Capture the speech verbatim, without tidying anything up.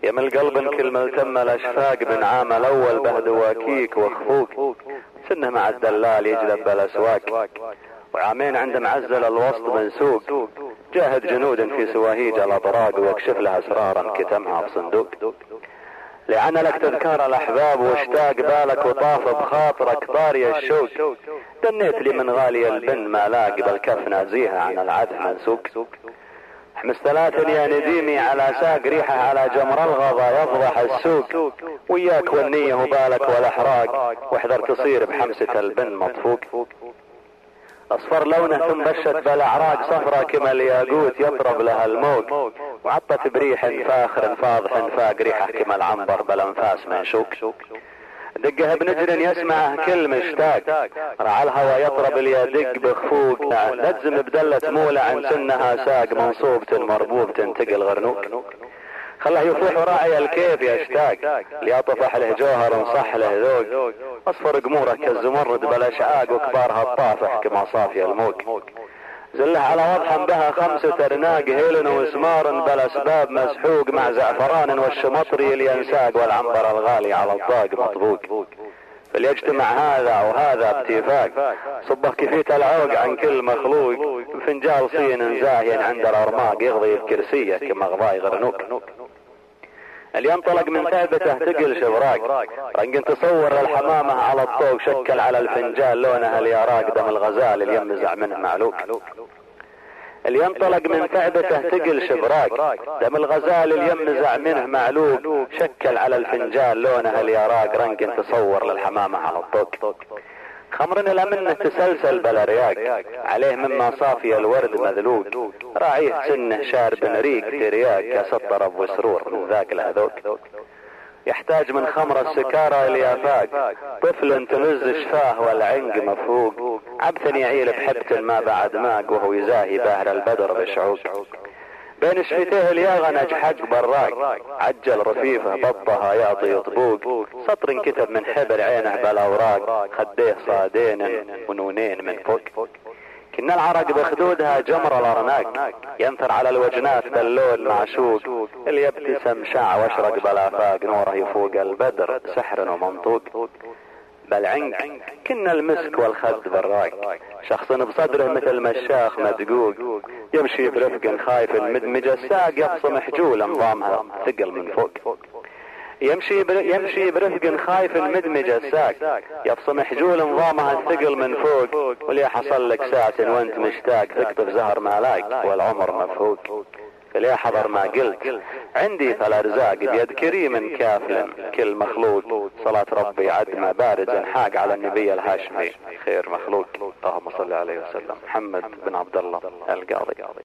يا من القلب كل ملتم الاشفاق من عام الاول بهدواكيك وخفوك، سنه مع الدلال يجلب بالاسواق، وعامين عند معزل الوسط منسوق، جاهد جنود في سواهيج الاطراق واكشف لها اسرارا كتمها بصندوق. لعن لك تذكار الاحباب واشتاق بالك وطاف بخاطرك طاري الشوق، دنيت لي من غالي البن ما لاقي بالكف نازيها عن العده منسوق. حمستلات يا نديمي على ساق ريحه على جمر الغضا يفضح السوق، وياك والنية وبالك والاحراق واحذر تصير بحمسة البن مطفوق. اصفر لونه ثم بشت بالاعراق صفرة كما الياقوت يطرب لها الموج، وعطت بريح فاخر فاضح فاق ريحه كما العنبر بالانفاس منشوق. دقها بنجر يسمعه كل مشتاق، رعى الهوى يطرب اليدق بخفوق، لتزم بدلة مولع عن سنها ساق منصوبة مربوبة تنتقل غرنوق. خله يفوح راعي الكيف يشتاق، ليطفح له جوهر وصح له ذوق، اصفر قموره كالزمرد بالاشعاق وكبارها الطافح كما صافي الموج. زله على وضح بها خمسة ارناق هيلن وسمار بالاسباب مسحوق، مع زعفران والشمطري الينساق والعنبر الغالي على الضاق مطبوق. فليجتمع هذا وهذا باتفاق، صبه كفيت العوق عن كل مخلوق، فنجال صين زاهين عند الارماق يغضي بكرسيه كما غضاي غرنوق. اللي ينطلق من ثعبته تقل شبراق، رنق تصور الحمامة على الطوق شكل على الفنجان لونها الياراق، دم الغزال اللي يمزع منه معلوق. اللي ينطلق من ثعبته تقل شبراق، دم الغزال اللي يمزع منه معلوق، شكل على الفنجان لونها الياراق، رنق تصور للحمامة على الطوق. خمر إلى منه تسلسل بلا رياق، عليه مما صافي الورد مذلوق، راعيه سنه شارب ريق ترياق، كاس الطرب وسرور من ذاك الهذوق. يحتاج من خمر السكارى اليافاق، طفل تلز شفاه والعنق مفروق، عبث يعيل بحبة ما بعد ماق، وهو يزاهي باهر البدر بشعوق. بين شفتيه الياغنج حق براق، عجل رفيفه بطها يعطي طبوق، سطر كتب من حبر عينه بالاوراق، خديه صادين ونونين من فوق. كنا العرق بخدودها جمر الارناق، ينثر على الوجنات باللون معشوق، اللي يبتسم شع واشرق بالافاق، نوره يفوق البدر سحر ومنطوق. بالعنق كنا المسك والخد براق، شخص بصدره مثل مشاخ مدقوق، يمشي برفق خايف المدمج الساق، يبصم حجول نظامها ثقل من فوق. يمشي بر... يمشي برفق خايف المدمج الساق، يبصم حجول نظامها الثقل من فوق، ولي حصل لك ساعة وانت مشتاق، تكتف زهر مالاك والعمر مفوق. فليه حضر ما قلت عندي فالارزاق بيد كريم كافل كل مخلوق، صلاة ربي عدمة بارد حاق على النبي الهاشمي خير مخلوق. اللهم صل عليه وسلم. محمد بن عبد الله القاضي.